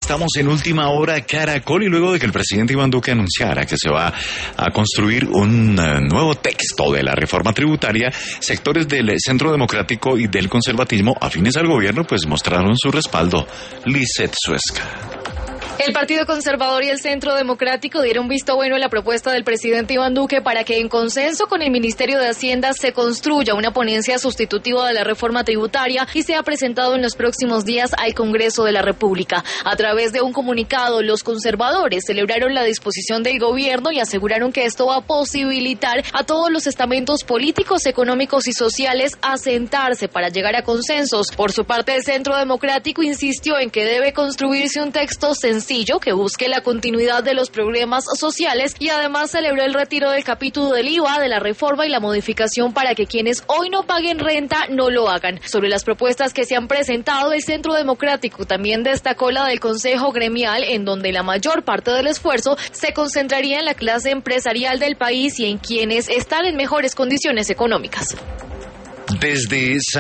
Estamos en última hora Caracol y luego de que el presidente Iván Duque anunciara que se va a construir un nuevo texto de la reforma tributaria, sectores del Centro Democrático y del conservatismo afines al gobierno pues mostraron su respaldo. Lizeth Suesca. El Partido Conservador y el Centro Democrático dieron visto bueno a la propuesta del presidente Iván Duque para que en consenso con el Ministerio de Hacienda se construya una ponencia sustitutiva de la reforma tributaria y sea presentado en los próximos días al Congreso de la República. A través de un comunicado, los conservadores celebraron la disposición del gobierno y aseguraron que esto va a posibilitar a todos los estamentos políticos, económicos y sociales a sentarse para llegar a consensos. Por su parte, el Centro Democrático insistió en que debe construirse un texto sencillo que busque la continuidad de los problemas sociales y además celebró el retiro del capítulo del IVA de la reforma y la modificación para que quienes hoy no paguen renta no lo hagan. Sobre las propuestas que se han presentado, el Centro Democrático también destacó la del Consejo Gremial, en donde la mayor parte del esfuerzo se concentraría en la clase empresarial del país y en quienes están en mejores condiciones económicas. Desde